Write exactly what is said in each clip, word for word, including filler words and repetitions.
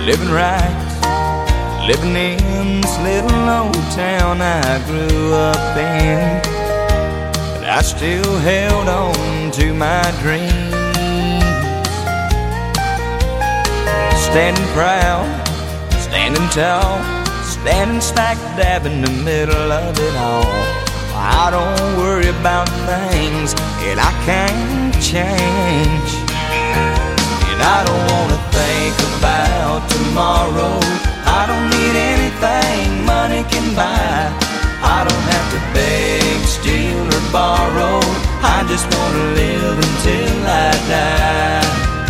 living right, living in this little old town I grew up in. But I still held on to my dreams, standing proud, standing tall, standing smack dab in the middle of it all. I don't worry about things that I can't change, and I don't wanna think about tomorrow. I don't need anything money can buy. I don't have to beg, steal, or borrow. I just wanna live until I die.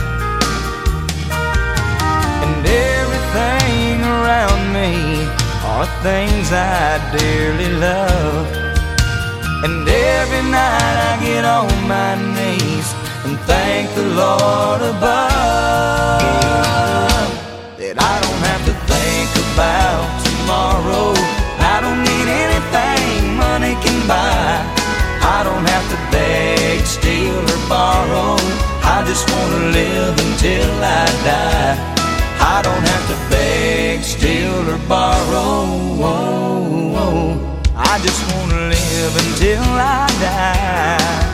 And everything around me are things I dearly love. And every night I get on my knees and thank the Lord above that I don't have to think about tomorrow. I don't need anything money can buy. I don't have to beg, steal, or borrow. I just want to live until I die. I don't have to beg, steal, or borrow. I just want to live until I die.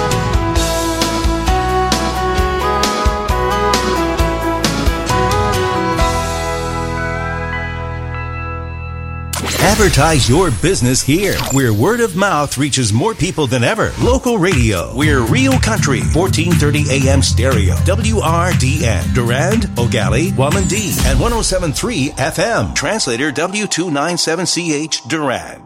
Advertise your business here, where word of mouth reaches more people than ever. Local radio. We're Real Country, fourteen thirty A M stereo. W R D N. Durand, Ogali, Wamandee, and one oh seven point three F M. Translator W two ninety-seven C H, Durand.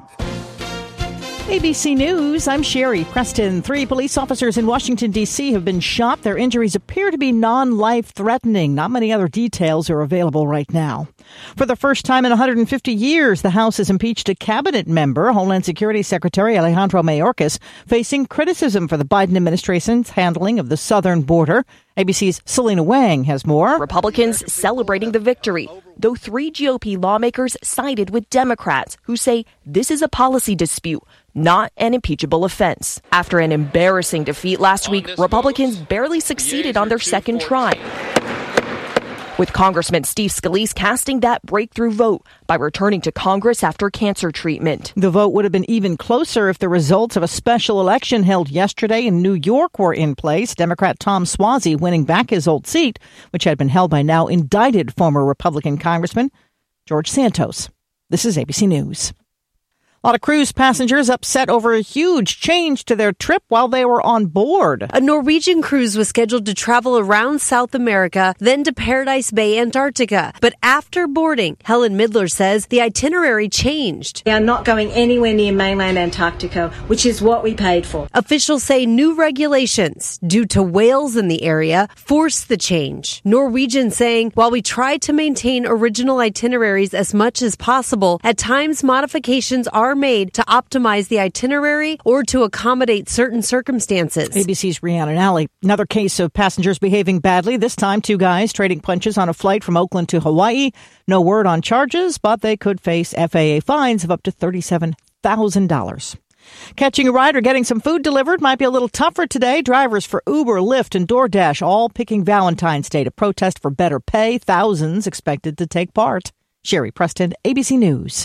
A B C News, I'm Sherry Preston. Three police officers in Washington, D C have been shot. Their injuries appear to be non-life-threatening. Not many other details are available right now. For the first time in one hundred fifty years, the House has impeached a cabinet member, Homeland Security Secretary Alejandro Mayorkas, facing criticism for the Biden administration's handling of the southern border. A B C's Selena Wang has more. Republicans celebrating the victory, though three G O P lawmakers sided with Democrats who say this is a policy dispute, not an impeachable offense. After an embarrassing defeat last week, Republicans barely succeeded on their second try, with Congressman Steve Scalise casting that breakthrough vote by returning to Congress after cancer treatment. The vote would have been even closer if the results of a special election held yesterday in New York were in place. Democrat Tom Suozzi winning back his old seat, which had been held by now indicted former Republican Congressman George Santos. This is A B C News. A lot of cruise passengers upset over a huge change to their trip while they were on board. A Norwegian cruise was scheduled to travel around South America, then to Paradise Bay, Antarctica. But after boarding, Helen Midler says the itinerary changed. We are not going anywhere near mainland Antarctica, which is what we paid for. Officials say new regulations, due to whales in the area, forced the change. Norwegian saying, while we try to maintain original itineraries as much as possible, at times modifications are made to optimize the itinerary or to accommodate certain circumstances. A B C's Rhiannon Alley. Another case of passengers behaving badly. This time, two guys trading punches on a flight from Oakland to Hawaii. No word on charges, but they could face F A A fines of up to thirty-seven thousand dollars. Catching a ride or getting some food delivered might be a little tougher today. Drivers for Uber, Lyft, and DoorDash all picking Valentine's Day to protest for better pay. Thousands expected to take part. Sherry Preston, A B C News.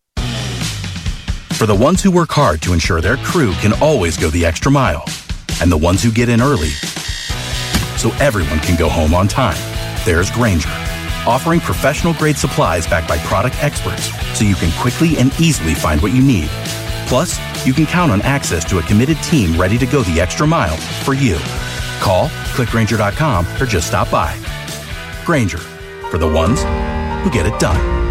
For the ones who work hard to ensure their crew can always go the extra mile, and the ones who get in early so everyone can go home on time, there's Grainger, offering professional-grade supplies backed by product experts so you can quickly and easily find what you need. Plus, you can count on access to a committed team ready to go the extra mile for you. Call, click Grainger dot com, or just stop by. Grainger, for the ones who get it done.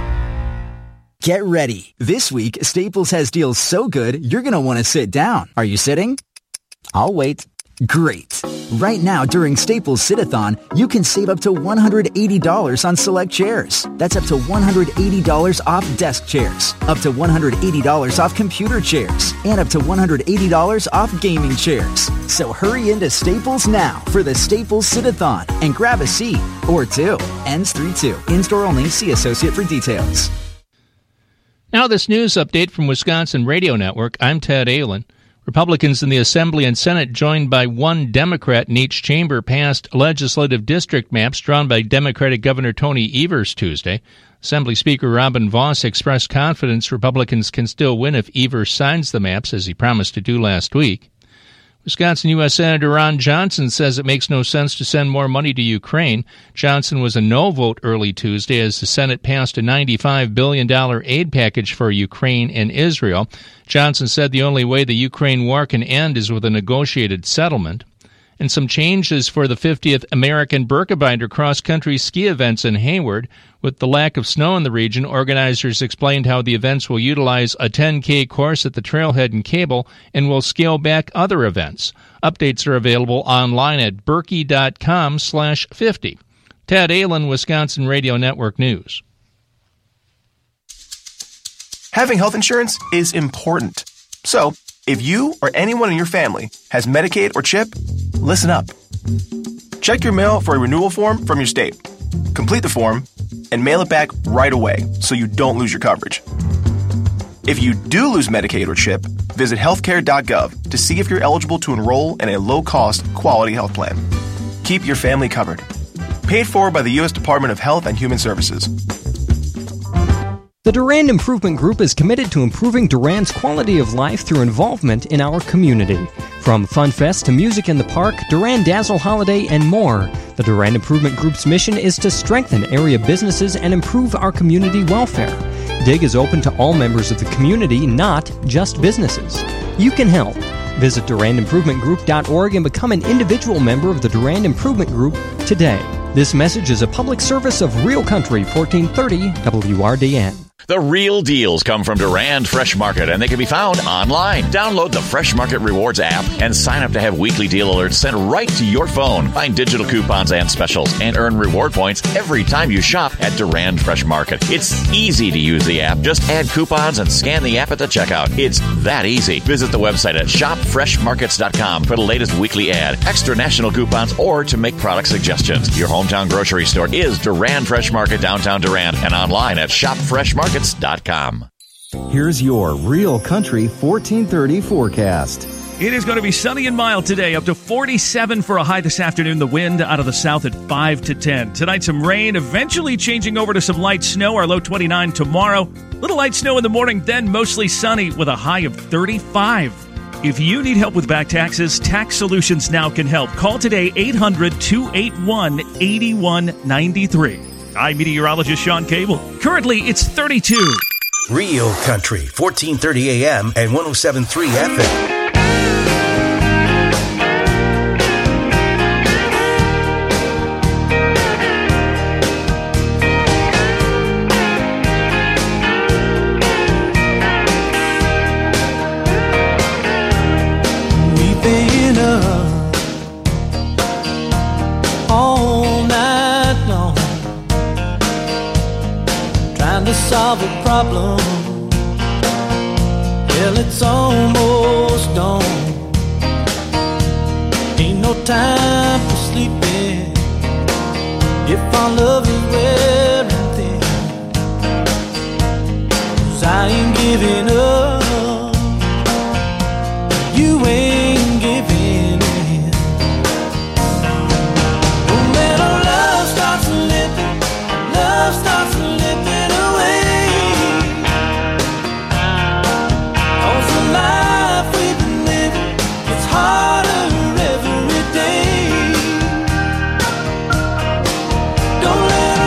Get ready. This week, Staples has deals so good, you're going to want to sit down. Are you sitting? I'll wait. Great. Right now, during Staples Sit-a-thon, you can save up to one hundred eighty dollars on select chairs. That's up to one hundred eighty dollars off desk chairs, up to one hundred eighty dollars off computer chairs, and up to one hundred eighty dollars off gaming chairs. So hurry into Staples now for the Staples Sit-a-thon and grab a seat or two. Ends three two. In-store only. See associate for details. Now this news update from Wisconsin Radio Network. I'm Ted Aylin. Republicans in the Assembly and Senate, joined by one Democrat in each chamber, passed legislative district maps drawn by Democratic Governor Tony Evers Tuesday. Assembly Speaker Robin Vos expressed confidence Republicans can still win if Evers signs the maps, as he promised to do last week. Wisconsin U S Senator Ron Johnson says it makes no sense to send more money to Ukraine. Johnson was a no vote early Tuesday as the Senate passed a ninety-five billion dollars aid package for Ukraine and Israel. Johnson said the only way the Ukraine war can end is with a negotiated settlement. And some changes for the fiftieth American Birkebinder cross-country ski events in Hayward. With the lack of snow in the region, organizers explained how the events will utilize a ten K course at the trailhead in Cable and will scale back other events. Updates are available online at berkey.com slash 50. Ted Allen, Wisconsin Radio Network News. Having health insurance is important. So, if you or anyone in your family has Medicaid or CHIP, listen up. Check your mail for a renewal form from your state. Complete the form and mail it back right away so you don't lose your coverage. If you do lose Medicaid or CHIP, visit healthcare dot gov to see if you're eligible to enroll in a low-cost, quality health plan. Keep your family covered. Paid for by the U S Department of Health and Human Services. The Durand Improvement Group is committed to improving Durand's quality of life through involvement in our community. From Fun Fest to music in the park, Durand Dazzle Holiday, and more, the Durand Improvement Group's mission is to strengthen area businesses and improve our community welfare. DIG is open to all members of the community, not just businesses. You can help. Visit Durand Improvement Group dot org and become an individual member of the Durand Improvement Group today. This message is a public service of Real Country fourteen thirty W R D N. The real deals come from Durand Fresh Market, and they can be found online. Download the Fresh Market Rewards app and sign up to have weekly deal alerts sent right to your phone. Find digital coupons and specials and earn reward points every time you shop at Durand Fresh Market. It's easy to use the app. Just add coupons and scan the app at the checkout. It's that easy. Visit the website at shop fresh markets dot com for the latest weekly ad, extra national coupons, or to make product suggestions. Your hometown grocery store is Durand Fresh Market, downtown Durand, and online at shop fresh markets dot com. Here's your Real Country fourteen thirty forecast. It is going to be sunny and mild today, up to forty-seven for a high this afternoon. The wind out of the south at five to ten. Tonight, some rain, eventually changing over to some light snow. Our low twenty-nine tomorrow. Little light snow in the morning, then mostly sunny with a high of thirty-five. If you need help with back taxes, Tax Solutions Now can help. Call today, eight hundred, two eight one, eight one nine three. I'm meteorologist Sean Cable. Currently, it's thirty-two. Real Country, fourteen thirty A M and one oh seven point three F M. We've been up all night long trying to solve a problem. Well, it's almost dawn. Ain't no time for sleeping if our love is wearing thin. 'Cause I ain't giving up, you ain't giving in. Oh man, our love starts slipping, love starts slipping away. Cause the life we've been living, it's harder every day. Don't let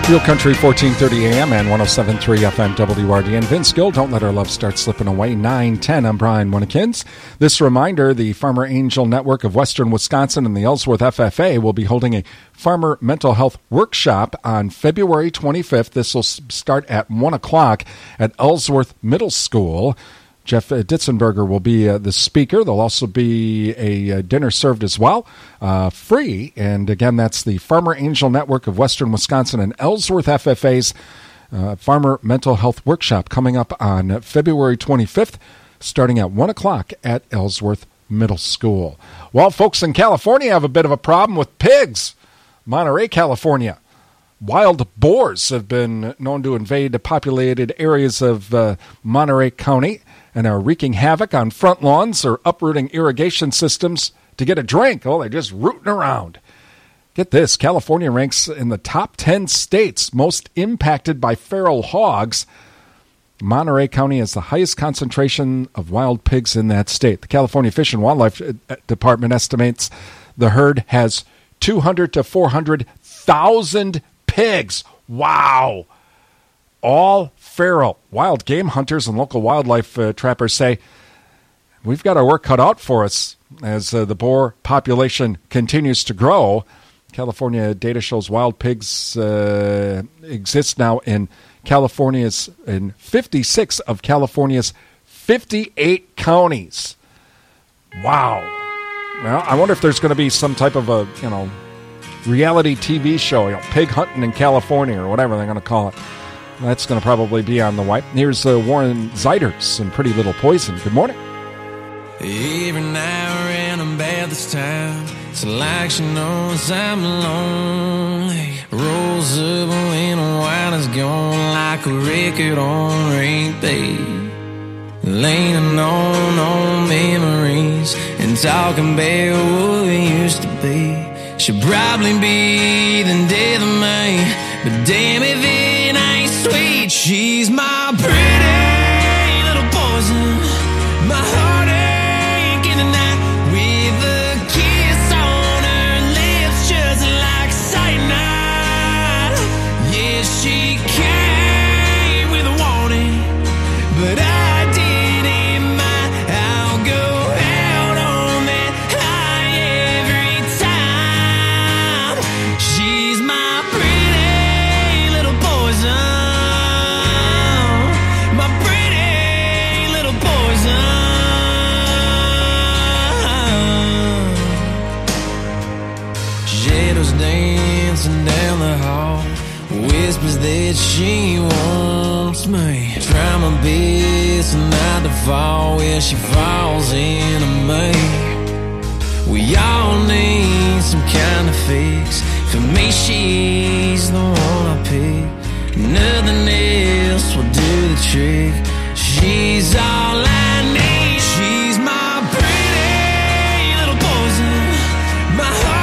Real Country, fourteen thirty A M and one oh seven point three F M W R D N. Vince Gill, Don't Let Our Love Start Slipping Away, nine ten. I'm Brian Winnekins. This reminder, the Farmer Angel Network of Western Wisconsin and the Ellsworth F F A will be holding a Farmer Mental Health Workshop on February twenty-fifth. This will start at one o'clock at Ellsworth Middle School. Jeff Ditzenberger will be uh, the speaker. There'll also be a uh, dinner served as well, uh, free. And again, that's the Farmer Angel Network of Western Wisconsin and Ellsworth F F A's uh, Farmer Mental Health Workshop coming up on February twenty-fifth, starting at one o'clock at Ellsworth Middle School. Well, folks in California have a bit of a problem with pigs. Monterey, California. Wild boars have been known to invade the populated areas of uh, Monterey County and are wreaking havoc on front lawns or uprooting irrigation systems to get a drink. Oh, they're just rooting around. Get this, California ranks in the top ten states most impacted by feral hogs. Monterey County has the highest concentration of wild pigs in that state. The California Fish and Wildlife Department estimates the herd has two hundred to four hundred thousand pigs. Wow. All feral. Wild game hunters and local wildlife uh, trappers say, we've got our work cut out for us as uh, the boar population continues to grow. California data shows wild pigs uh, exist now in California's, in fifty-six of California's fifty-eight counties. Wow. Well, I wonder if there's going to be some type of a, you know, reality T V show, you know, pig hunting in California or whatever they're going to call it. That's going to probably be on the white. Here's uh, Warren Zeiders and Pretty Little Poison. Good morning. Every now and I'm bad this time. It's like she knows I'm lonely. Rolls up when the wine is gone like a record on repeat. Leaning on old memories and talking about what we used to be. Should probably be the death of me, but damn if it ain't sweet. She's my pretty little poison, my heartache in the night, with a kiss on her lips just like cyanide. Yeah, she came with a warning, but I didn't mind. I'll go out on that high every time. She's my pretty little poison. Dancing down the hall, whispers that she wants me. Try my best not to fall where she falls into me. We all need some kind of fix. For me, she's the one I pick. Nothing else will do the trick. She's all I need. She's my pretty little poison, my heart.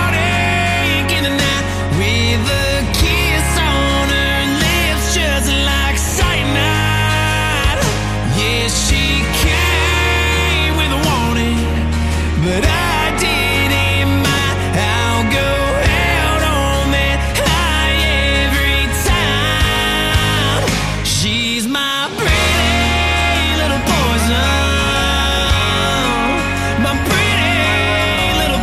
But I didn't mind. I'll go out on that high every time. She's my pretty little poison, my pretty little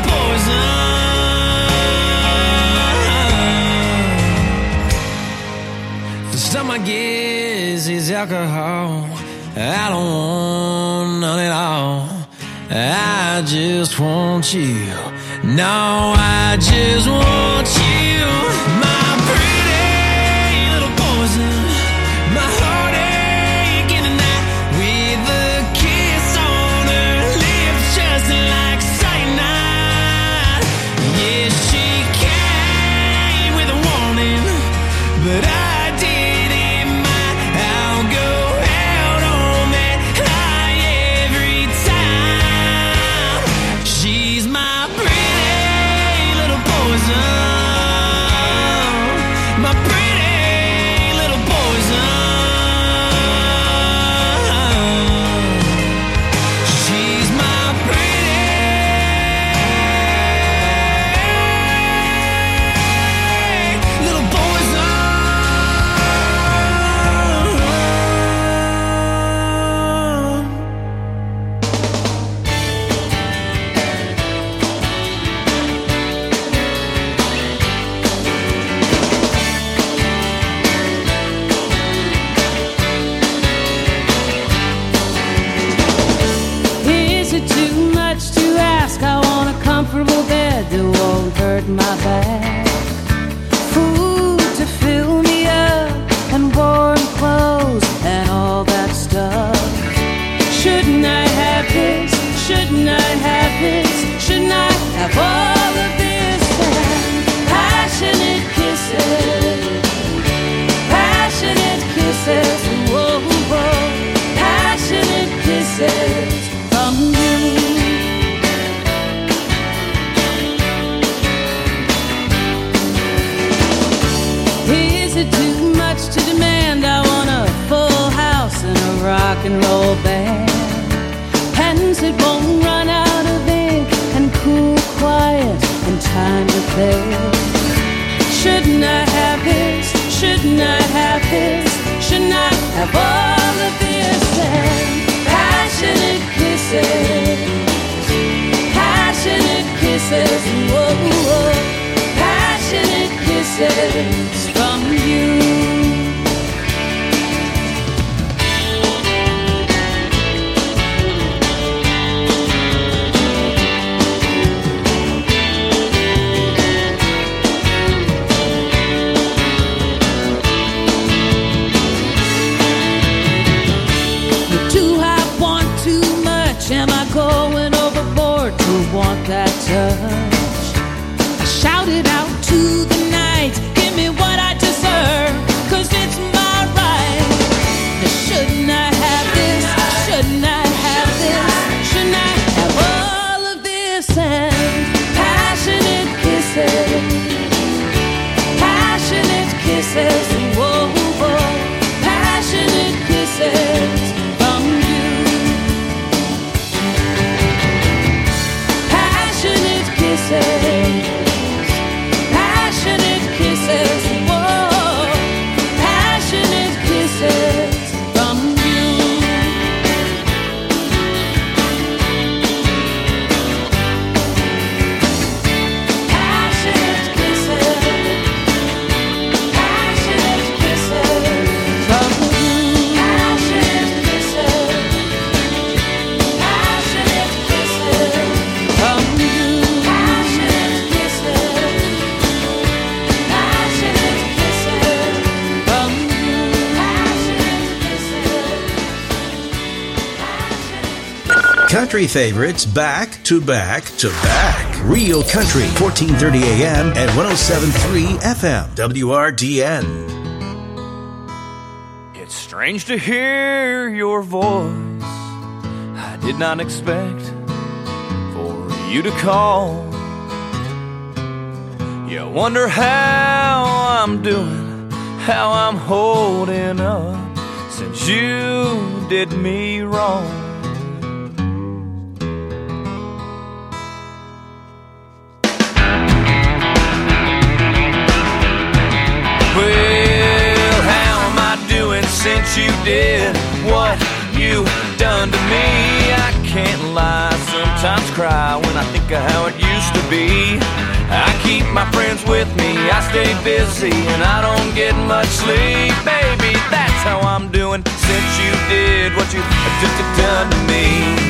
poison. The stuff I guess is alcohol. I don't want none at all. I just want you. No, I just want you. My pretty little poison, my heartache in the night, with a kiss on her lips just like cyanide. Yeah, she came with a warning, but I didn't mind. I'll go out on that high every time. She's my pretty little poison. have all of this and passionate kisses, passionate kisses, whoa, whoa, passionate kisses from you. Is it too much to demand? I want a full house and a rock and roll band, pens that won't run out of ink, and cool, quiet, and time to play. Shouldn't I have this? Shouldn't I have this? Shouldn't I have all of this? And passionate kisses, passionate kisses, whoa, whoa, passionate kisses from you. Am I going overboard to want that touch? I shouted out to the night, give me what I deserve, 'cause it's my right. Shouldn't I have this? Shouldn't I have this? Shouldn't I have all of this? And passionate kisses, passionate kisses, whoa, whoa, passionate kisses from you. Kisses, passionate kisses, whoa, passionate kisses from you. Passionate kisses, passionate kisses from you. Passionate kisses, passionate kisses from you. Country favorites back to back to back. Real Country, fourteen thirty A M and one oh seven point three F M, W R D N. It's strange to hear your voice. I did not expect for you to call. You wonder how I'm doing, how I'm holding up since you did me wrong. Well, how am I doing since you did what you done to me? I can't lie, sometimes cry when I think of how it used to be. I keep my friends with me, I stay busy, and I don't get much sleep. Baby, that's how I'm doing since you did what you done to me.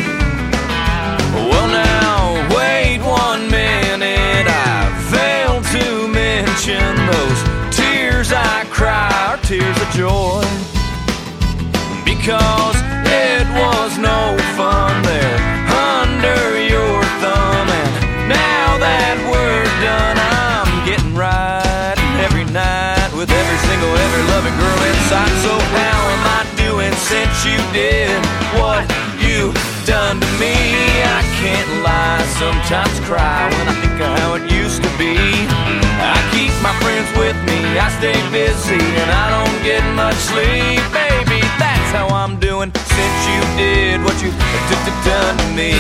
Well now, wait one minute, I failed to mention those tears I cry are tears of joy, because it was no fun there under your thumb. And now that we're done, I'm getting right every night with every single, every loving girl inside. So how am I doing since you did what you done to me? I can't lie, sometimes cry when I think of how it used to be. I keep my friends with me, I stay busy, and I don't get much sleep. Baby, that's how I'm doing since you did what you done to me.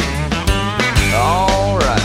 All right.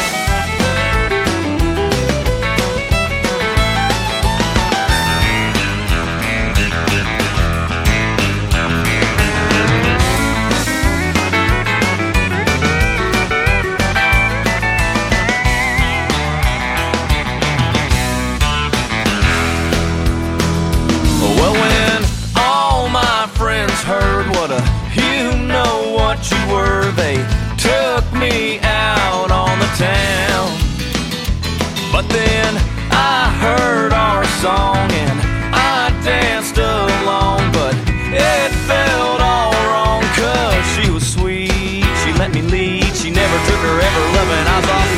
Heard what a you know what you were, they took me out on the town. But then I heard our song and I danced along, but it felt all wrong, 'cause she was sweet, she let me lead, she never took her ever loving eyes off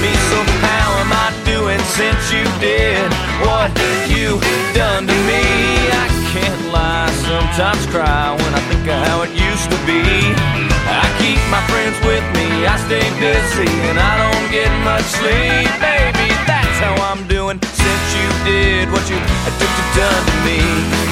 since you did what you done to me. I can't lie, sometimes cry when I think of how it used to be. I keep my friends with me, I stay busy, and I don't get much sleep. Baby, that's how I'm doing since you did what you took to done to me.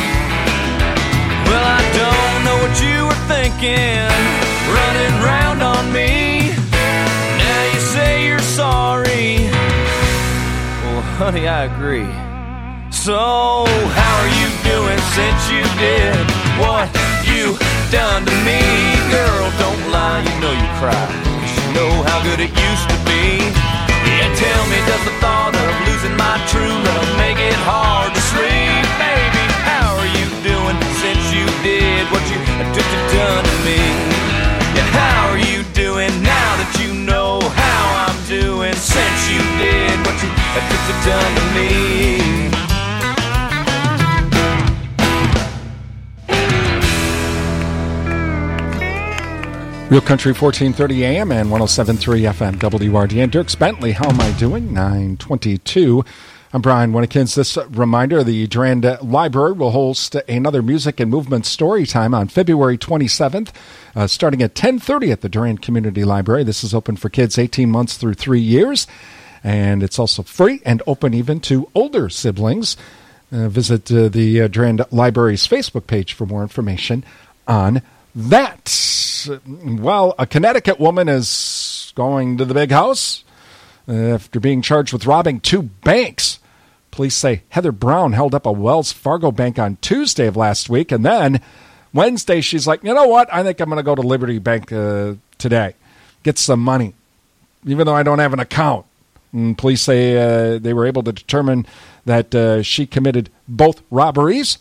Well, I don't know what you were thinking, running round on me. Now you say you're sorry. Well, honey, I agree. So, how are you doing since you did what you done to me? Girl, don't lie, you know you cry, 'cause you know how good it used to be. Yeah, tell me, does the thought of losing my true love make it hard to sleep? Baby, how are you doing since you did what you took to done to me? Yeah, how are you doing now that you know how I'm doing since you did what you took to done to me? Real Country fourteen thirty A M and one oh seven point three F M W R D N. Dierks Bentley, how am I doing? nine twenty-two. I'm Brian Winnikins. This reminder, the Durand Library will host another Music and Movement Story Time on February twenty-seventh, uh, starting at ten thirty at the Durand Community Library. This is open for kids eighteen months through three years, and it's also free and open even to older siblings. Uh, visit uh, the uh, Durand Library's Facebook page for more information on that. Well, a Connecticut woman is going to the big house after being charged with robbing two banks. Police say Heather Brown held up a Wells Fargo bank on Tuesday of last week, and then Wednesday she's like, you know what, I think I'm going to go to Liberty Bank uh, today, get some money, even though I don't have an account. And police say uh, they were able to determine that uh, she committed both robberies.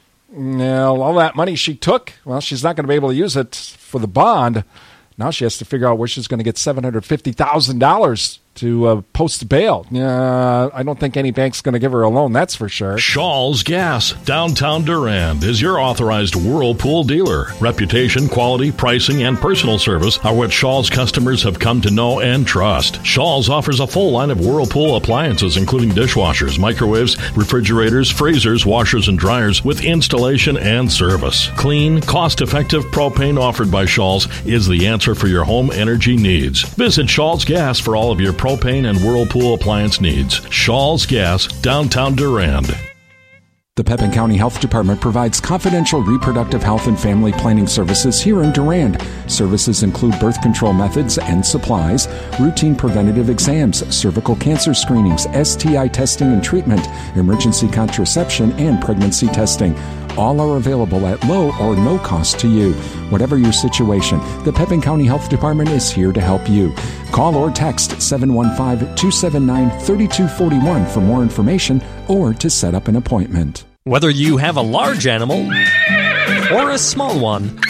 Now, all that money she took, well, she's not going to be able to use it for the bond. Now she has to figure out where she's going to get seven hundred fifty thousand dollars to uh, post bail. Uh, I don't think any bank's going to give her a loan, that's for sure. Shaw's Gas, downtown Durand, is your authorized Whirlpool dealer. Reputation, quality, pricing, and personal service are what Shaw's customers have come to know and trust. Shaw's offers a full line of Whirlpool appliances, including dishwashers, microwaves, refrigerators, freezers, washers, and dryers, with installation and service. Clean, cost-effective propane offered by Shaw's is the answer for your home energy needs. Visit Shaw's Gas for all of your propane and Whirlpool appliance needs. Shaw's Gas, downtown Durand. The Pepin County Health Department provides confidential reproductive health and family planning services here in Durand. Services include birth control methods and supplies, routine preventative exams, cervical cancer screenings, S T I testing and treatment, emergency contraception, and pregnancy testing. All are available at low or no cost to you. Whatever your situation, the Pepin County Health Department is here to help you. Call or text seven one five, two seven nine, three two four one for more information or to set up an appointment. Whether you have a large animal or a small one,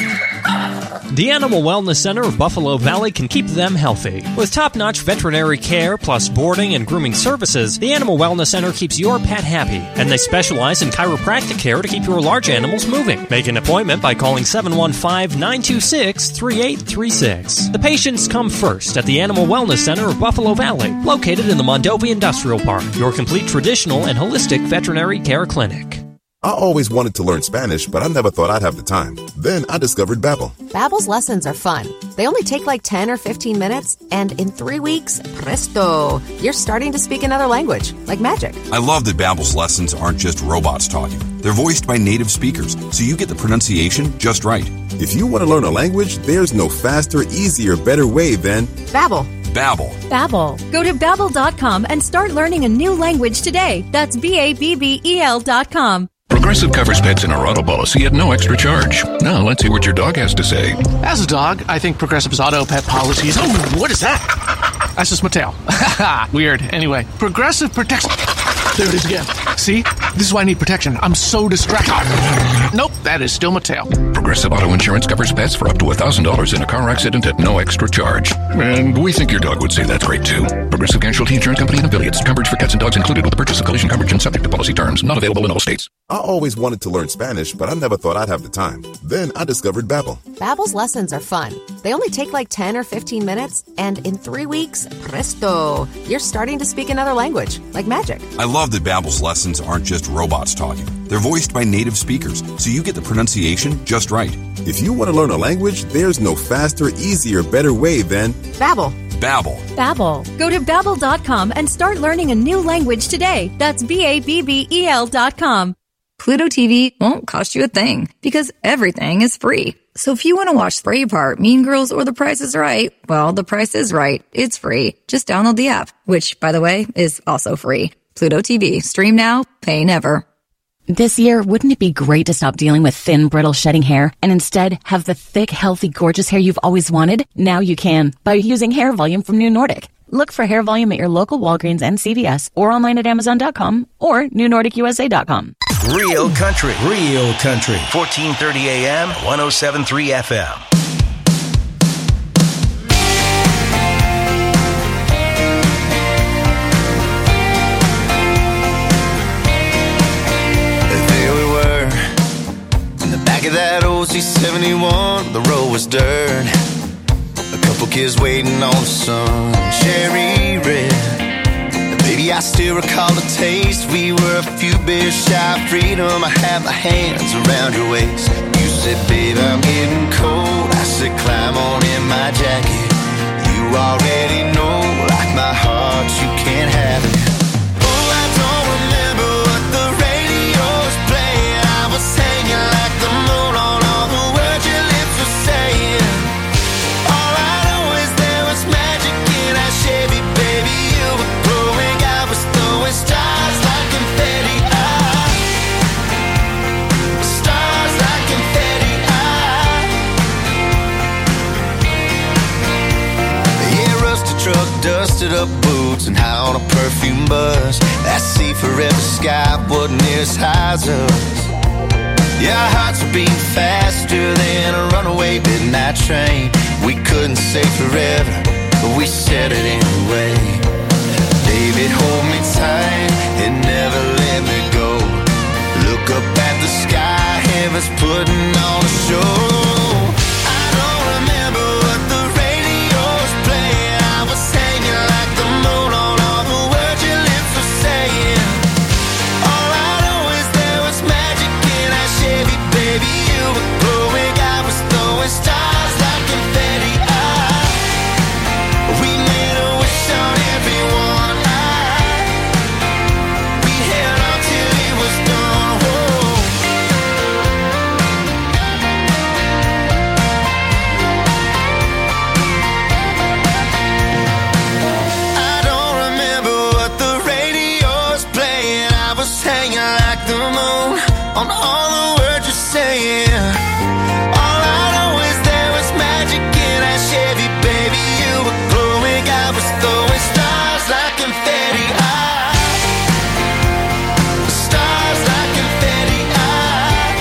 the Animal Wellness Center of Buffalo Valley can keep them healthy. With top-notch veterinary care plus boarding and grooming services, the Animal Wellness Center keeps your pet happy, and they specialize in chiropractic care to keep your large animals moving. Make an appointment by calling seven one five, nine two six, three eight three six. The patients come first at the Animal Wellness Center of Buffalo Valley, located in the Mondovi Industrial Park, your complete traditional and holistic veterinary care clinic. I always wanted to learn Spanish, but I never thought I'd have the time. Then I discovered Babbel. Babbel's lessons are fun. They only take like ten or fifteen minutes, and in three weeks, presto, you're starting to speak another language, like magic. I love that Babbel's lessons aren't just robots talking. They're voiced by native speakers, so you get the pronunciation just right. If you want to learn a language, there's no faster, easier, better way than Babbel. Babbel. Babbel. Go to babbel dot com and start learning a new language today. That's B A B B E L dot com. Progressive covers pets in our auto policy at no extra charge. Now, let's hear what your dog has to say. As a dog, I think Progressive's auto pet policies... Oh, what is that? That's just my tail. Weird. Anyway, Progressive protects... There it is again. See? This is why I need protection. I'm so distracted. Nope, that is still my tail. Progressive Auto Insurance covers pets for up to one thousand dollars in a car accident at no extra charge. And we think your dog would say that's great, too. Progressive Casualty Insurance Company and affiliates. Coverage for cats and dogs included with the purchase of collision coverage and subject to policy terms. Not available in all states. I always wanted to learn Spanish, but I never thought I'd have the time. Then I discovered Babbel. Babbel's lessons are fun. They only take like ten or fifteen minutes, and in three weeks, presto, you're starting to speak another language, like magic. I love that Babbel's lessons aren't just robots talking. They're voiced by native speakers, so you get the pronunciation just right. If you want to learn a language, there's no faster, easier, better way than Babbel. Babbel. Babbel. Go to babbel dot com and start learning a new language today. That's B A B B E L dot com. Pluto T V won't cost you a thing because everything is free. So if you want to watch Braveheart, Mean Girls, or The Price is Right, well, The Price is Right. It's free. Just download the app, which, by the way, is also free. Pluto T V. Stream now, pay never. This year, wouldn't it be great to stop dealing with thin, brittle, shedding hair and instead have the thick, healthy, gorgeous hair you've always wanted? Now you can by using Hair Volume from New Nordic. Look for Hair Volume at your local Walgreens and C V S or online at amazon dot com or new nordic u s a dot com. Real country, real country. fourteen thirty A M, one oh seven point three F M. There we were, in the back of that old C seventy-one, the road was dirt. A couple kids waiting on the sun, cherry red. Baby, I still recall the taste. We were a few beers shy of freedom. I had my hands around your waist. You said, babe, I'm getting cold. I said, climb on in my jacket. You already know, like my heart, you can't have it. Oh, I don't remember what the radio's playing. I was hanging like the moon on all the words your lips were saying. All I know is there was magic in that Chevy, baby. You were growing, I was throwing stars like confetti. Ah, stars like confetti. Ah, yeah, rusted truck, dusted up boots, and high on a perfume buzz. That sea forever sky wasn't near as high as us. Yeah, our hearts were beating faster than a runaway midnight train. We couldn't say forever, but we said it anyway. Baby, hold me tight and never let me go. Look up at the sky, heaven's putting on a show. I don't remember what the radio's playing. I was hanging like the moon on all the words your lips were saying. All I know is there was magic in that Chevy, baby. You were glowing, I was throwing stars like confetti. Ah, we made a wish on everyone. Ah, we held on till it was done. Whoa. I don't remember what the radio's playing. I was hanging like the moon on all the words you're saying. All I know is there was magic in that Chevy, baby. You were glowing, I was throwing stars like confetti. Ah, stars like confetti. Ah,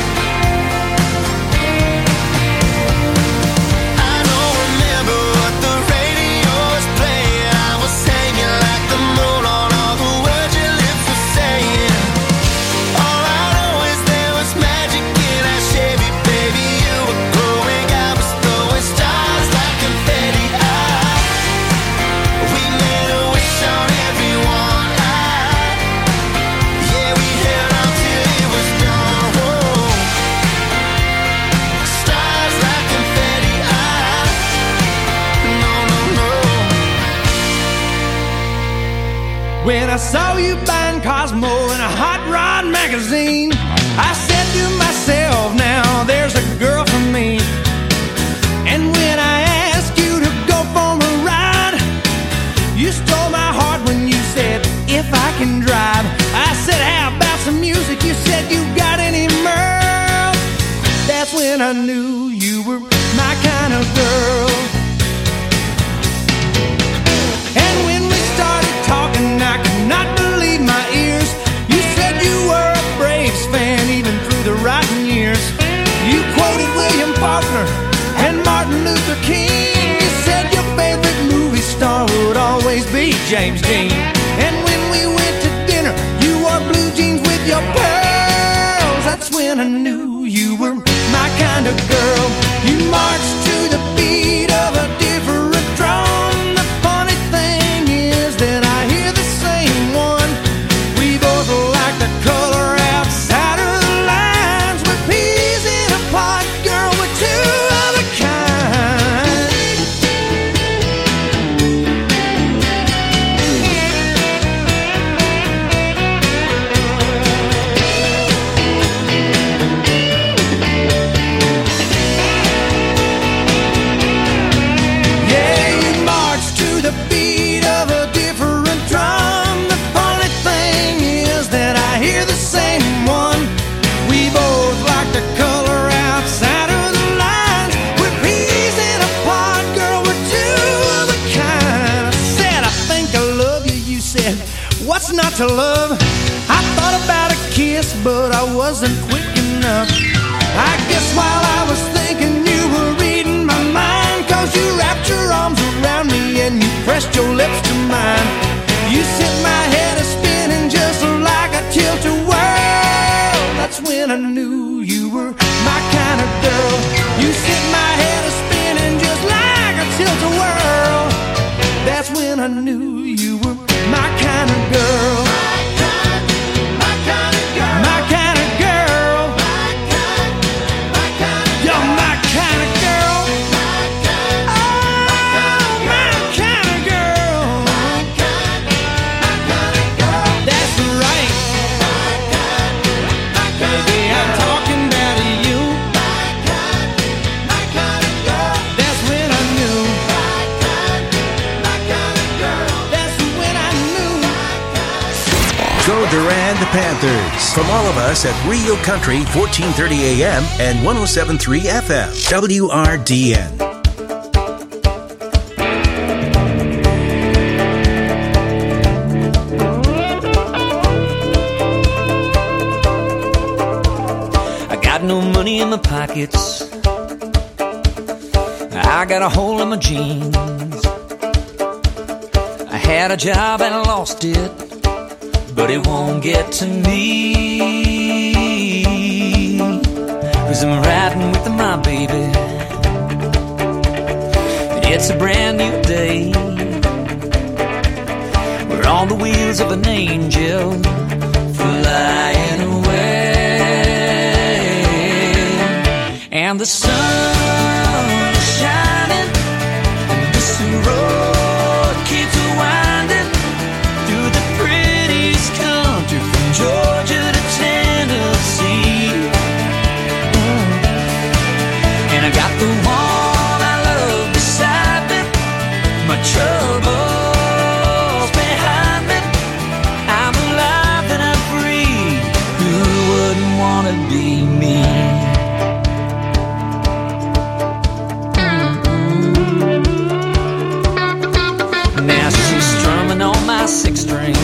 I don't remember what the radio's playing. I was hanging like the moon on all the words your lips were saying. All I know is there was magic in that Chevy, baby. You were glowing, I was throwing stars like confetti. Ah, we made a wish on everyone. Ah, yeah, we held on till it was done. Whoa. Stars like confetti. Ah, no, no, no. When I saw you buying Cosmo in a hot rod magazine, I said to myself, now there's a girl for me. And when I asked you to go for a ride, you stole my heart when you said, if I can drive. I said, how about some music? You said, you got any Merle? That's when I knew you were my kind of girl. And when we started talking, I could not believe my ears. You said you were a Braves fan even through the rotten years. You quoted William Faulkner and Martin Luther King. You said your favorite movie star would always be James Dean. And when we went to dinner, you wore blue jeans with your pearl about to love. I thought about a kiss, but I wasn't quick enough. I guess while I was thinking you were reading my mind, 'cause you wrapped your arms around me and you pressed your lips to mine. You sent my head a spinning just like a tilt-a-whirl. That's when I knew you were my kind of girl. You sent my head a spinning just like a tilt-a-whirl. That's when I knew you were my kind of girl. My kind, my kind of girl. My kind of girl. My kind, my kind of girl. You're my kind of girl. My kind, oh, my kind of girl. My kind, my kind of girl. That's right. My kind, my kind of girl. Baby, I'm talking about you. My kind, my kind of girl. That's when I knew. My kind, my kind of girl. That's when I knew. Go Durand Panthers. From all of us at Rio Country, fourteen thirty A M and one oh seven point three F M, W R D N. I got no money in my pockets. I got a hole in my jeans. I had a job and I lost it, but it won't get to me, 'cause I'm riding with my baby, and it's a brand new day. We're on the wheels of an angel flying away, and the sun is shining, and this road keeps winding through the prettiest country from Georgia to Tennessee. Mm. And I got the one I love beside me, my troubles behind me. I'm alive and I'm free. Who wouldn't want to be me? Mm-mm. Now she's strumming on my six string.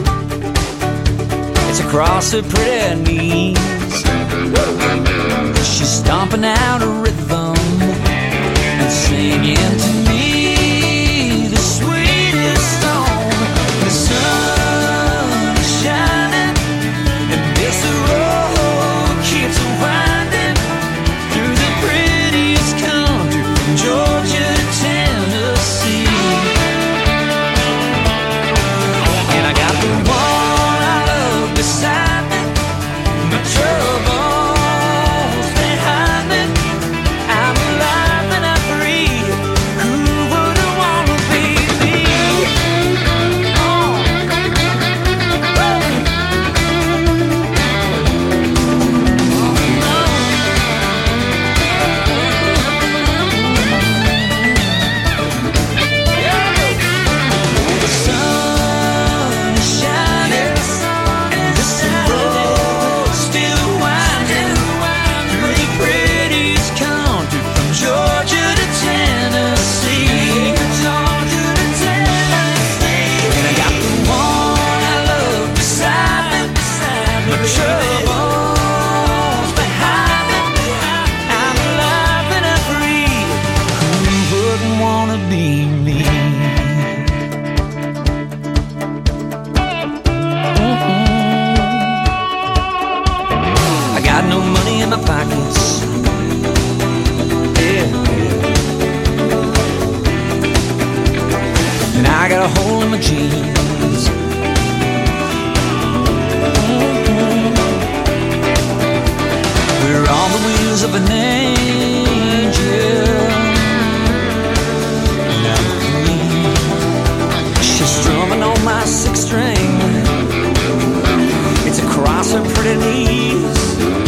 It's across her pretty knees. She's stomping out a rhythm and singing to me the sweetest song. The sun is shining and this road keeps winding through the prettiest country from Georgia to Tennessee. And I got the one I love beside me, my troubles behind me. I'm alive and I'm free. Who wouldn't want to be me? Oh. The sun is shining and this road still winding through the prettiest country from Georgia to Tennessee. Georgia to Tennessee. And I got the one I love beside me, my troubles behind me. I'm alive and I'm free. Who wouldn't want to be me? I got no money in my pockets. Yeah, yeah. And I got a hole in my jeans. We're on the wheels of an angel. And I'm free. She's strumming on my six string. It's across her pretty knees.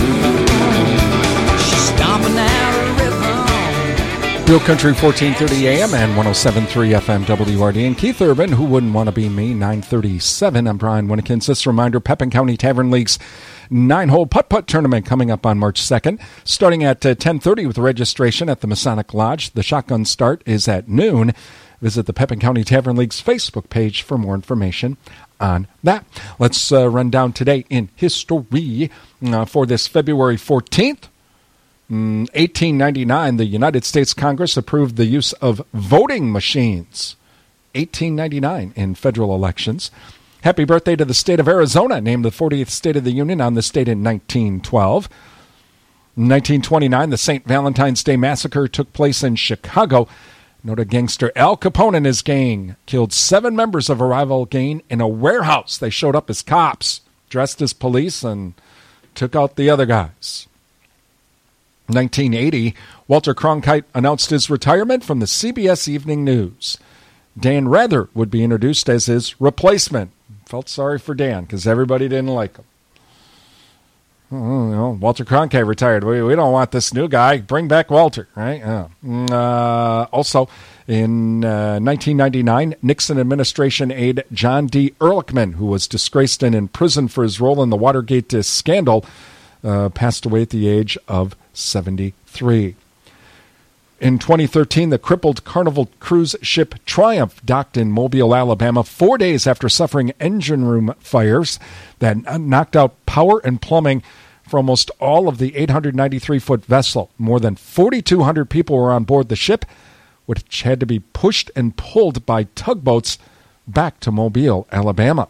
She's stomping out a rhythm. Real Country fourteen thirty A M and one oh seven point three F M W R D N. Keith Urban, Who Wouldn't Want to Be Me, nine thirty-seven. I'm Brian Winnekins. This reminder, Pepin County Tavern League's nine-hole putt-putt tournament coming up on March second, starting at uh, ten thirty with registration at the Masonic Lodge. The shotgun start is at noon. Visit the Pepin County Tavern League's Facebook page for more information on that. Let's uh, run down today in history uh, for this February fourteenth. Mm, eighteen ninety-nine, the United States Congress approved the use of voting machines. eighteen ninety-nine in federal elections. Happy birthday to the state of Arizona, named the fortieth state of the Union on this date in nineteen twelve. In nineteen twenty-nine, the Saint Valentine's Day Massacre took place in Chicago. Noted gangster Al Capone and his gang killed seven members of a rival gang in a warehouse. They showed up as cops, dressed as police, and took out the other guys. nineteen eighty, Walter Cronkite announced his retirement from the C B S Evening News. Dan Rather would be introduced as his replacement. Felt sorry for Dan because everybody didn't like him. Oh, you know, Walter Cronkite retired. We, we don't want this new guy. Bring back Walter, right? Yeah. Uh, also, in uh, nineteen ninety-nine, Nixon administration aide John D. Ehrlichman, who was disgraced and in prison for his role in the Watergate scandal, uh, passed away at the age of seventy-three. In twenty thirteen, the crippled Carnival cruise ship Triumph docked in Mobile, Alabama, four days after suffering engine room fires that knocked out power and plumbing for almost all of the eight hundred ninety-three foot vessel. More than forty-two hundred people were on board the ship, which had to be pushed and pulled by tugboats back to Mobile, Alabama.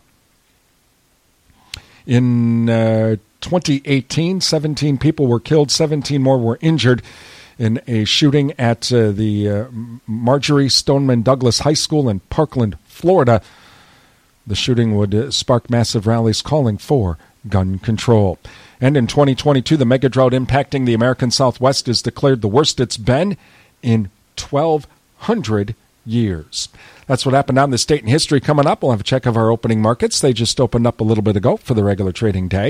In uh, twenty eighteen, seventeen people were killed, seventeen more were injured in a shooting at uh, the uh, Marjorie Stoneman Douglas High School in Parkland, Florida. The shooting would uh, spark massive rallies calling for gun control. And in twenty twenty-two, the mega drought impacting the American Southwest is declared the worst it's been in twelve hundred years. That's what happened on this date in history. Coming up, we'll have a check of our opening markets. They just opened up a little bit ago for the regular trading day.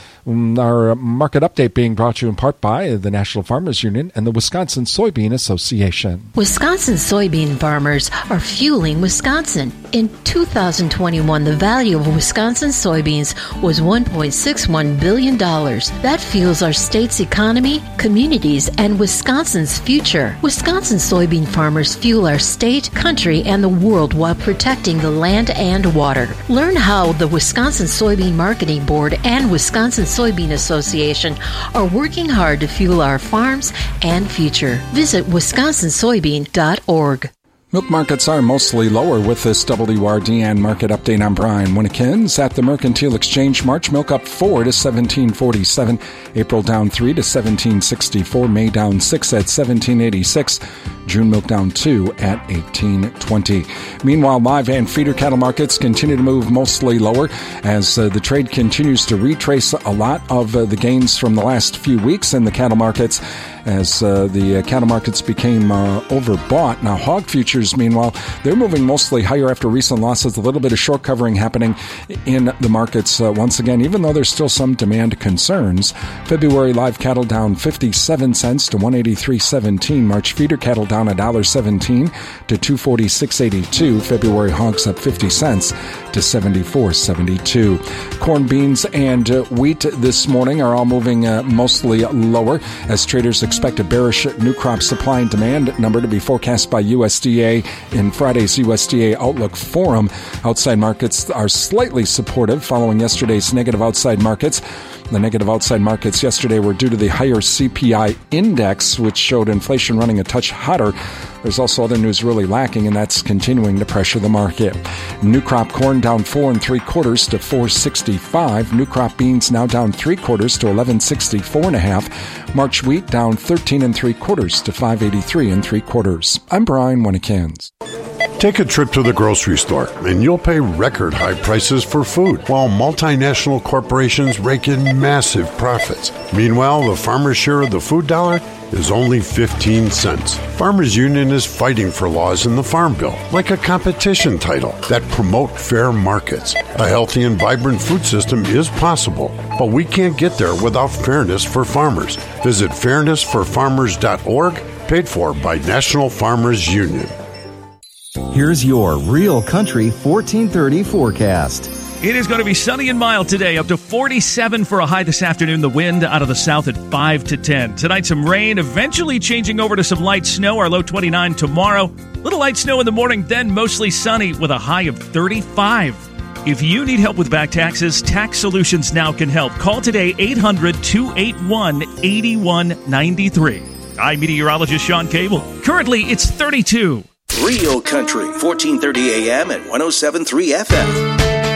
Our market update being brought to you in part by the National Farmers Union and the Wisconsin Soybean Association. Wisconsin soybean farmers are fueling Wisconsin. In two thousand twenty-one, the value of Wisconsin soybeans was one point six one billion dollars. That fuels our state's economy, communities, and Wisconsin's future. Wisconsin soybean farmers fuel our state, country, and the world while protecting the land and water. Learn how the Wisconsin Soybean Marketing Board and Wisconsin Soybean Association are working hard to fuel our farms and future. Visit wisconsin soybean dot org. Milk markets are mostly lower with this W R D N market update. I'm Brian Winnikins. At the Mercantile Exchange, March milk up four to seventeen forty-seven. April down three to seventeen sixty-four. May down six at seventeen eighty-six. June milk down two at eighteen twenty. Meanwhile, live and feeder cattle markets continue to move mostly lower as uh, the trade continues to retrace a lot of uh, the gains from the last few weeks in the cattle markets as uh, the uh, cattle markets became uh, overbought. Now, hog futures, meanwhile, they're moving mostly higher after recent losses. A little bit of short covering happening in the markets uh, once again, even though there's still some demand concerns. February live cattle down fifty-seven cents to one eighty-three seventeen. March feeder cattle down one dollar seventeen to two forty-six eighty-two. February hogs up fifty cents to seventy-four seventy-two. Corn, beans, and uh, wheat this morning are all moving uh, mostly lower as traders expect a bearish new crop supply and demand number to be forecast by U S D A in Friday's U S D A Outlook Forum. Outside markets are slightly supportive following yesterday's negative outside markets. The negative outside markets yesterday were due to the higher C P I index, which showed inflation running a touch hotter. There's also other news really lacking, and that's continuing to pressure the market. New crop corn down four and three quarters to four sixty-five. New crop beans now down three quarters to eleven sixty-four and a half. March wheat down thirteen and three quarters to five eighty-three and three quarters. I'm Brian Winnikins. Take a trip to the grocery store, and you'll pay record high prices for food, while multinational corporations rake in massive profits. Meanwhile, the farmer's share of the food dollar is only fifteen cents. Farmers Union is fighting for laws in the Farm Bill, like a competition title, that promote fair markets. A healthy and vibrant food system is possible, but we can't get there without fairness for farmers. Visit fairness for farmers dot org, paid for by National Farmers Union. Here's your Real Country fourteen thirty forecast. It is going to be sunny and mild today, up to forty-seven for a high this afternoon. The wind out of the south at five to ten. Tonight, some rain, eventually changing over to some light snow. Our low twenty-nine tomorrow. Little light snow in the morning, then mostly sunny with a high of thirty-five. If you need help with back taxes, Tax Solutions Now can help. Call today, eight hundred, two eight one, eight one nine three. I'm meteorologist Sean Cable. Currently, it's thirty-two. Real Country, fourteen thirty A M and one oh seven point three F M.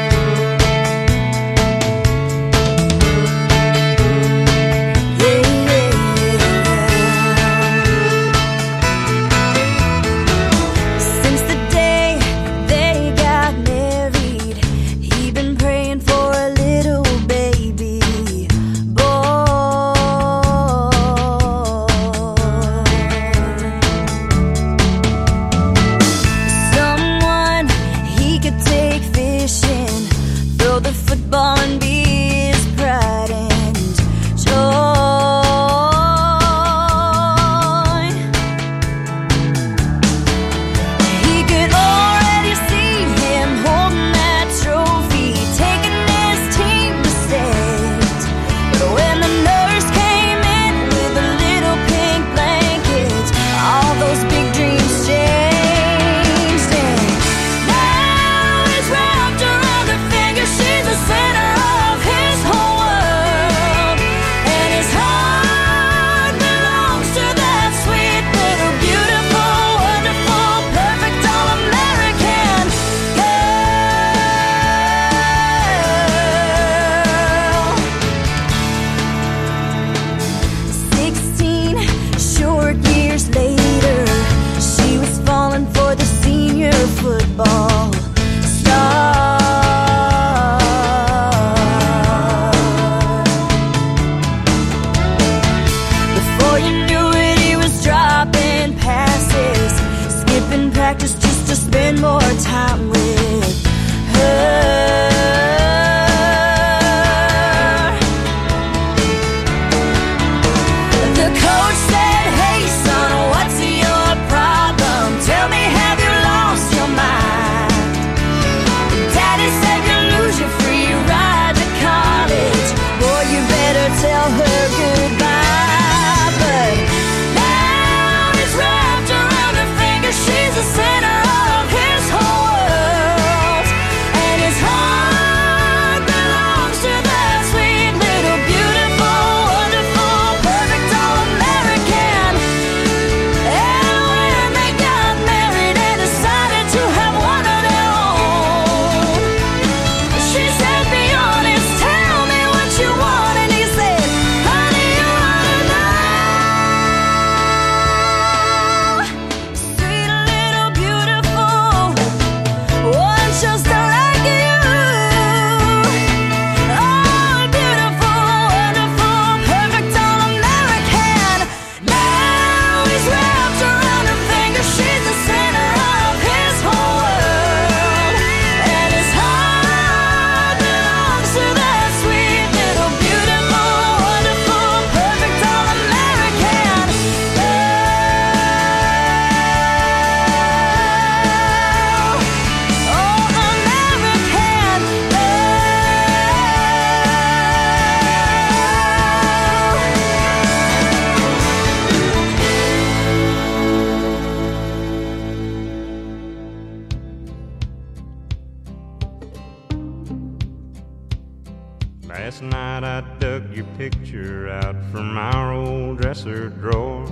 Last night I dug your picture out from our old dresser drawer.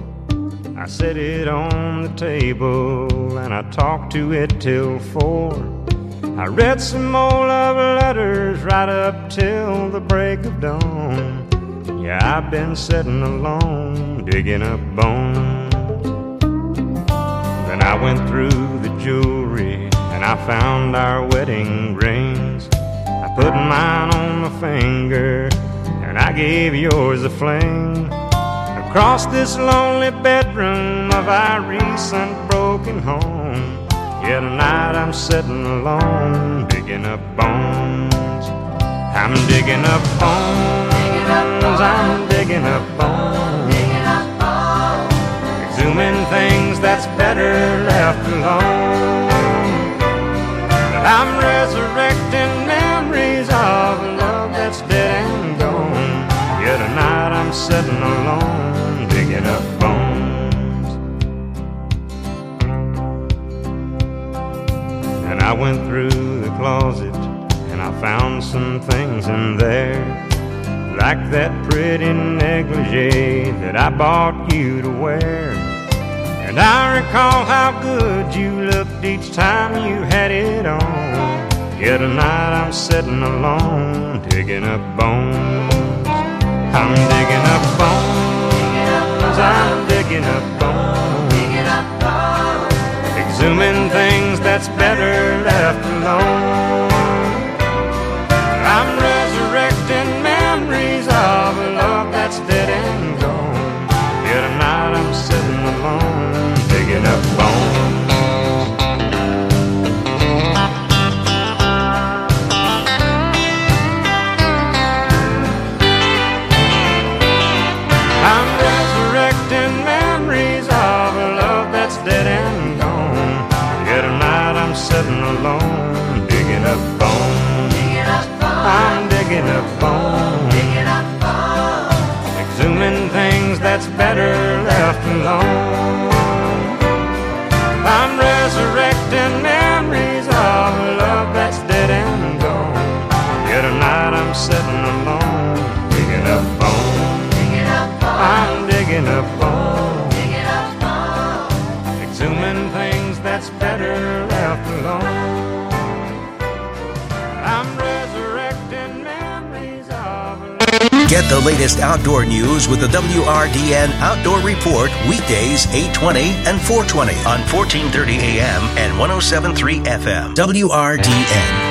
I set it on the table and I talked to it till four. I read some more love letters right up till the break of dawn. Yeah, I've been sitting alone, digging up bones. Then I went through the jewelry and I found our wedding rings. I put mine on my finger and I gave yours a fling. Across this lonely bedroom of our recent broken home. Yeah, tonight I'm sitting alone, digging up bones. I'm digging up bones, I'm digging up bones. Exhuming things that's better left alone. But I'm resurrecting memories of love that's dead and gone. Yeah, tonight I'm sitting alone, digging up bones. I went through the closet and I found some things in there, like that pretty negligee that I bought you to wear. And I recall how good you looked each time you had it on. Yet tonight I'm sitting alone, digging up bones. I'm digging up bones, I'm digging up bones, exhuming things that's better left alone. I'm resurrecting memories of a love that's dead and gone. Yet tonight I'm sitting alone, digging up bones. I'm resurrecting memories of a love that's dead and gone. Yet tonight I'm sitting alone, digging up bones. Digging up bones. I'm digging up bones. Digging up bones. Exhuming things that's better left alone. I'm resurrecting memories of a love that's dead and gone. Yet tonight I'm sitting alone, digging up bones. I'm digging up bones, digging up bones, exhuming things that's better left alone. I'm resurrecting memories of love. Get the latest outdoor news with the W R D N Outdoor Report weekdays eight twenty and four twenty on fourteen thirty A M and one oh seven point three F M. W R D N.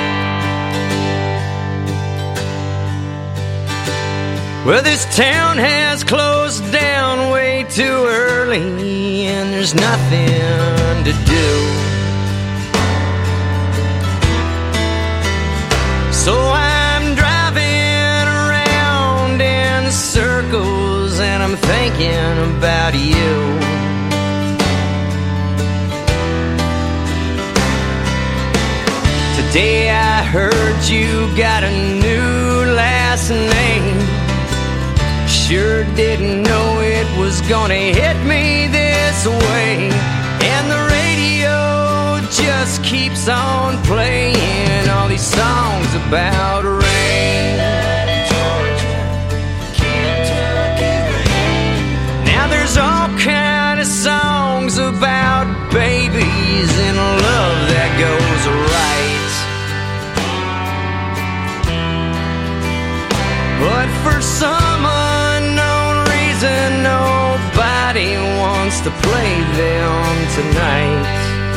Well, this town has closed down way too early, and there's nothing to do. So I'm driving around in circles, and I'm thinking about you. Today I heard you got a new last name. Sure didn't know it was gonna hit me this way. And the radio just keeps on playing all these songs about rain. Now there's all kind of songs about babies and love that goes right. But for some nobody wants to play them tonight.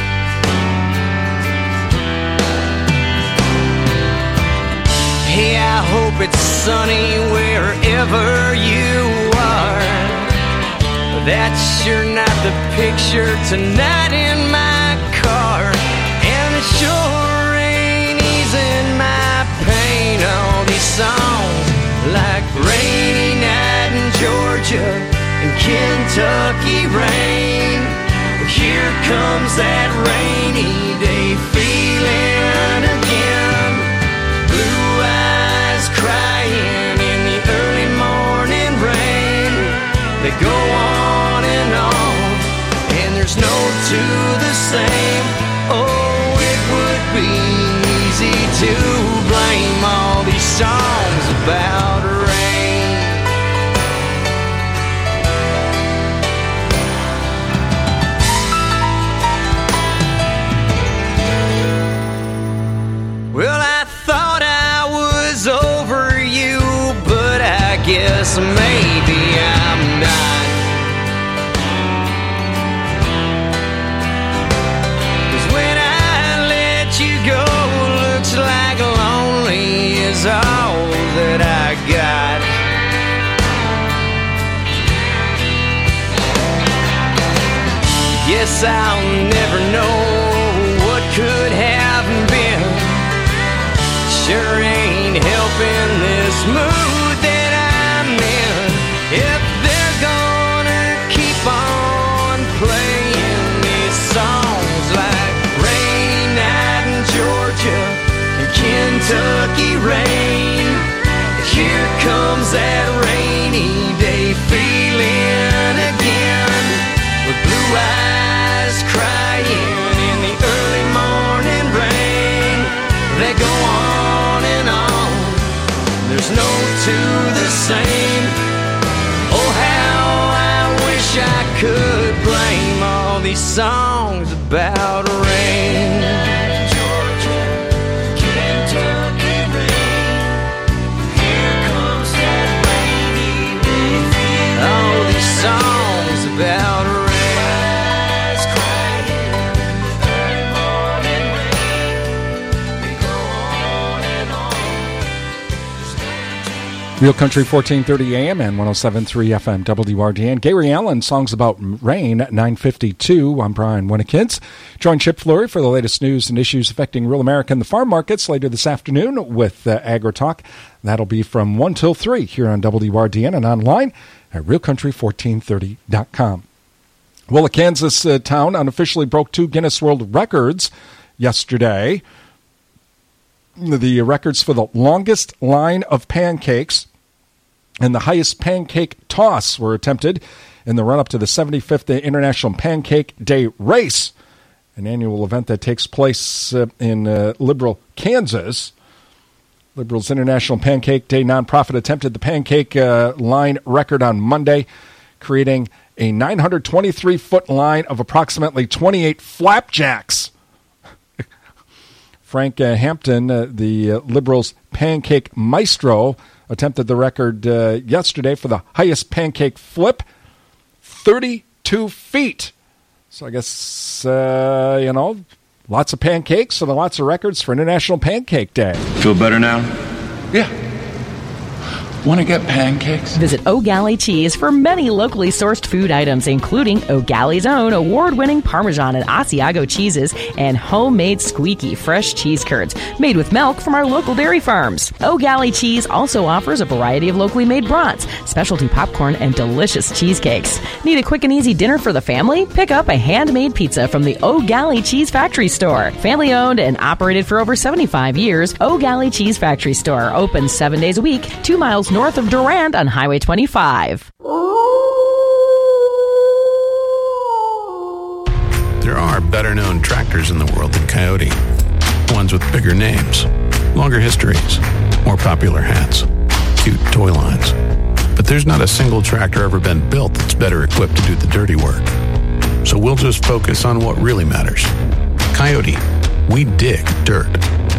Hey, I hope it's sunny wherever you are. That's sure not the picture tonight in my car. And it sure ain't easing my pain. All these songs like Rainy Night in Georgia and Kentucky rain. Here comes that rainy day feeling again. Blue eyes crying in the early morning rain. They go on and on, and there's no two the same. Oh, it would be easy to blame all these songs about rain. Well, I thought I was over you, but I guess maybe I'm not. 'Cause when I let you go, looks like lonely is all that I got. Guess I'll never know what could have been. Sure ain't helping this mood that I'm in. If they're gonna keep on playing these songs like Rainy Night in Georgia and Kentucky rain, here comes that rainy day feeling again, with blue eyes crying in the early morning rain. to the same. Oh, how I wish I could blame all these songs about rain. Georgia, Kentucky rain. Here comes that rainy day. All these songs about rain. Real Country fourteen thirty A M and one oh seven point three F M W R D N. Gary Allen, songs about rain at nine fifty-two. I'm Brian Winnikins. Join Chip Flory for the latest news and issues affecting rural America and the farm markets later this afternoon with uh, Agri-Talk. That'll be from one till three here on W R D N and online at real country fourteen thirty dot com. Well, a Kansas uh, town unofficially broke two Guinness World Records yesterday. The records for the longest line of pancakes and the highest pancake toss were attempted in the run-up to the seventy-fifth International Pancake Day Race, an annual event that takes place uh, in uh, Liberal, Kansas. Liberal's International Pancake Day nonprofit attempted the pancake uh, line record on Monday, creating a nine hundred twenty-three foot line of approximately twenty-eight flapjacks. Frank uh, Hampton, uh, the uh, Liberals' pancake maestro, attempted the record uh, yesterday for the highest pancake flip, thirty-two feet. So I guess, uh, you know, lots of pancakes and lots of records for International Pancake Day. Feel better now? Yeah. Want to get pancakes? Visit O'Galley Cheese for many locally sourced food items, including O'Galley's own award-winning Parmesan and Asiago cheeses and homemade squeaky fresh cheese curds made with milk from our local dairy farms. O'Galley Cheese also offers a variety of locally made brats, specialty popcorn, and delicious cheesecakes. Need a quick and easy dinner for the family? Pick up a handmade pizza from the O'Galley Cheese Factory Store. Family-owned and operated for over seventy-five years, O'Galley Cheese Factory Store opens seven days a week, two miles north of Durand on Highway twenty-five. There are better-known tractors in the world than Coyote. Ones with bigger names, longer histories, more popular hats, cute toy lines. But there's not a single tractor ever been built that's better equipped to do the dirty work. So we'll just focus on what really matters. Coyote, we dig dirt.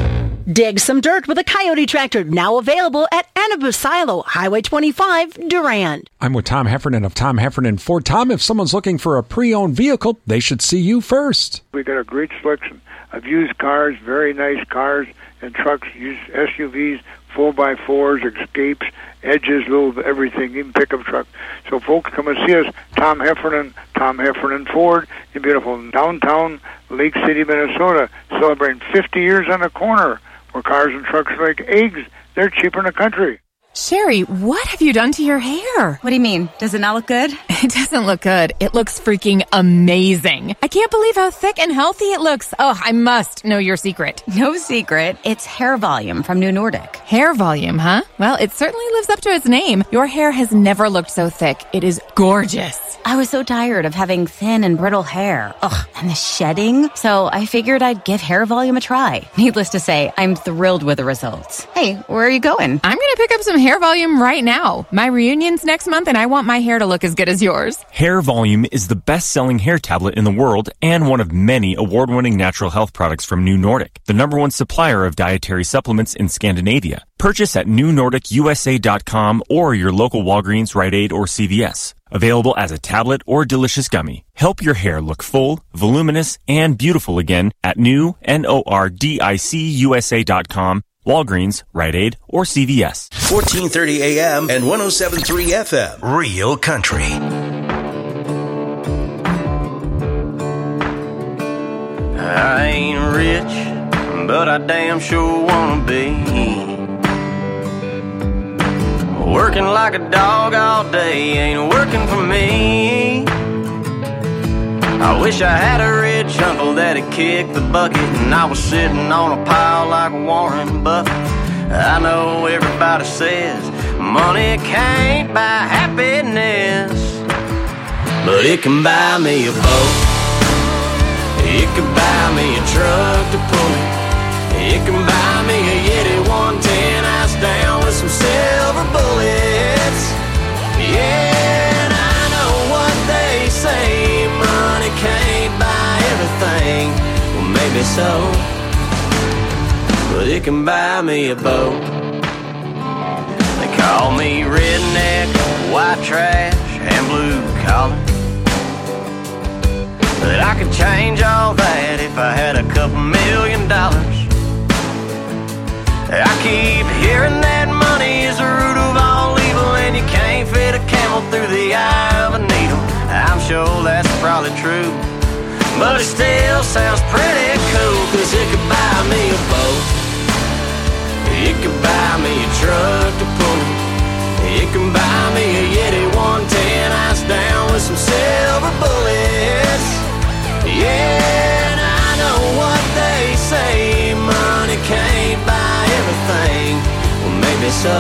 Dig some dirt with a Coyote tractor, now available at Annabu Silo, Highway twenty-five, Durand. I'm with Tom Heffernan of Tom Heffernan Ford. Tom, if someone's looking for a pre-owned vehicle, they should see you first. We got a great selection of used cars, very nice cars and trucks, used S U Vs, four by fours, Escapes, Edges, little everything, even pickup truck. So folks, come and see us, Tom Heffernan, Tom Heffernan Ford, in beautiful downtown Lake City, Minnesota, celebrating fifty years on the corner. Where cars and trucks are like eggs. They're cheaper in the country. Sherry, what have you done to your hair? What do you mean? Does it not look good? It doesn't look good. It looks freaking amazing. I can't believe how thick and healthy it looks. Oh, I must know your secret. No secret. It's hair volume from New Nordic. Hair volume, huh? Well, it certainly lives up to its name. Your hair has never looked so thick. It is gorgeous. I was so tired of having thin and brittle hair. Ugh, and the shedding. So I figured I'd give hair volume a try. Needless to say, I'm thrilled with the results. Hey, where are you going? I'm going to pick up some hair volume right now. My reunion's next month and I want my hair to look as good as yours. Hair Volume is the best-selling hair tablet in the world and one of many award-winning natural health products from New Nordic, the number one supplier of dietary supplements in Scandinavia. Purchase at new nordic u s a dot com or your local Walgreens, Rite Aid, or C V S. Available as a tablet or delicious gummy. Help your hair look full, voluminous, and beautiful again at new, N O R D I C U S A dot com, Walgreens, Rite Aid, or C V S. fourteen thirty A M and one oh seven point three F M. Real Country. I ain't rich, but I damn sure wanna be. Working like a dog all day ain't working for me. I wish I had a rich uncle that'd kick the bucket and I was sitting on a pile like Warren Buffett. I know everybody says money can't buy happiness, but it can buy me a boat. It can buy me a truck to pull it. It can buy me a Yeti one ten ice down with some silver bullets. maybe so, but it can buy me a boat. They call me redneck, white trash, and blue collar, but I could change all that if I had a couple million dollars. I keep hearing that money is the root of all evil, and you can't fit a camel through the eye of a needle. I'm sure that's probably true, but it still sounds pretty cool, cause it could buy me a boat, it could buy me a truck to pull it, it can buy me a Yeti one ten ice down with some silver bullets. Yeah, and I know what they say, money can't buy everything. Well, maybe so,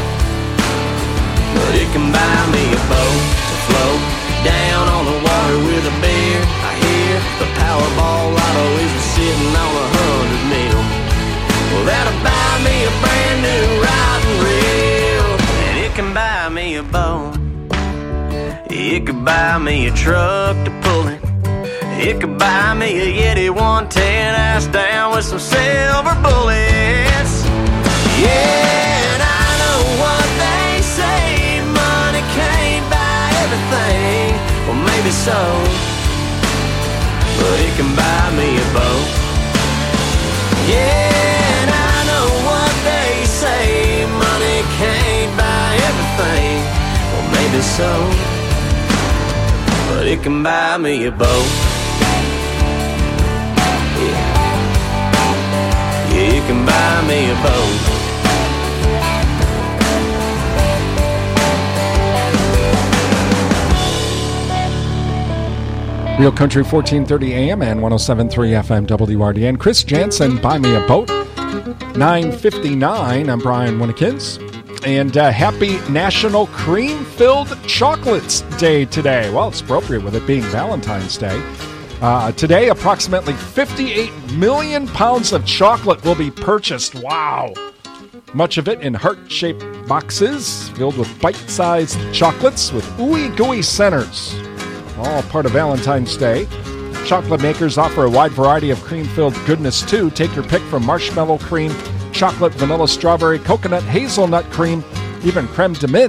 but it can buy me a boat to float down on the water with a beer. I hear the Powerball lotto is sitting on a hundred mil. Well, that'll buy me a brand new rod and reel, and it can buy me a boat, it could buy me a truck to pull it, it could buy me a Yeti one ten ass down with some silver bullets. Yeah, and I know what they say, money can't buy everything. Well, maybe so, but it can buy me a boat. Yeah, and I know what they say, money can't buy everything. Well, maybe so, but it can buy me a boat. You can buy me a boat. Real Country fourteen thirty A M and one oh seven point three F M W R D N. Chris Jansen, Buy Me a Boat. nine fifty-nine, I'm Brian Winnekins. And uh, happy National Cream-Filled Chocolates Day today. Well, it's appropriate with it being Valentine's Day. Uh, today, approximately fifty-eight million pounds of chocolate will be purchased. Wow! Much of it in heart-shaped boxes filled with bite-sized chocolates with ooey gooey centers. All part of Valentine's Day. Chocolate makers offer a wide variety of cream-filled goodness, too. Take your pick from marshmallow cream, chocolate, vanilla, strawberry, coconut, hazelnut cream, even creme de menthe.